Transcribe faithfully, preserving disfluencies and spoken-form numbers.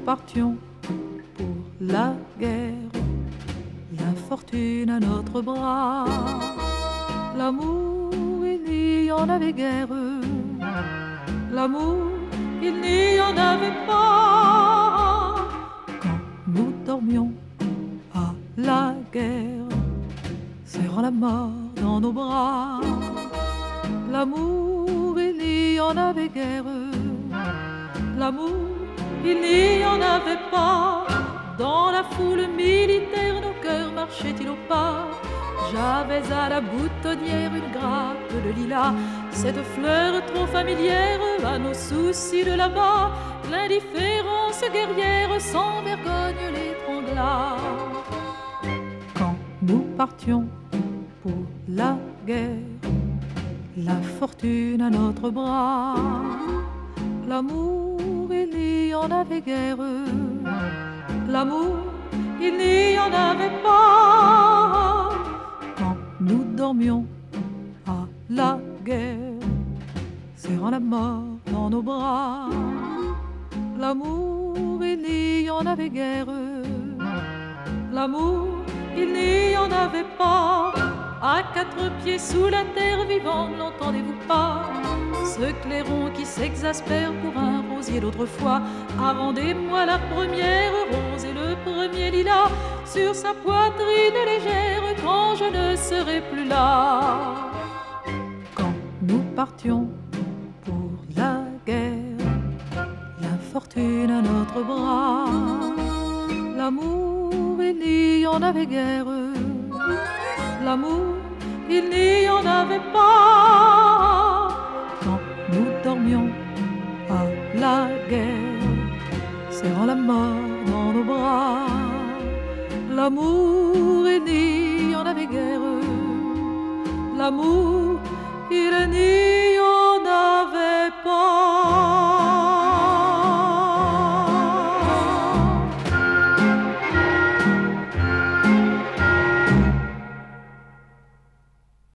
partions pour la guerre, la fortune à notre bras, l'amour il n'y en avait guère, l'amour il n'y en avait pas. Quand nous dormions à la guerre, serrant la mort dans nos bras, l'amour il n'y en avait guère, l'amour il n'y en avait pas. Dans la foule militaire, nos cœurs marchaient-ils au pas. J'avais à la boutonnière une grappe de lilas, cette fleur trop familière à nos soucis de là-bas. L'indifférence guerrière sans vergogne l'étrangla. Quand nous partions pour la guerre, la fortune à notre bras, l'amour il n'y en avait guère, l'amour il n'y en avait pas. Quand nous dormions à la guerre, serrant la mort dans nos bras, l'amour il n'y en avait guère, l'amour il n'y en avait pas. À quatre pieds sous la terre vivant, n'entendez-vous pas ce clairon qui s'exaspère pour un rosier d'autrefois? Ah, rendez-moi la première rose et le premier lilas sur sa poitrine légère quand je ne serai plus là. Quand nous partions pour la guerre, la fortune à notre bras, l'amour il n'y en avait guère, l'amour il n'y en avait pas. Quand nous dormions à la guerre, serrant la mort dans nos bras, l'amour il n'y en avait guère, l'amour il n'y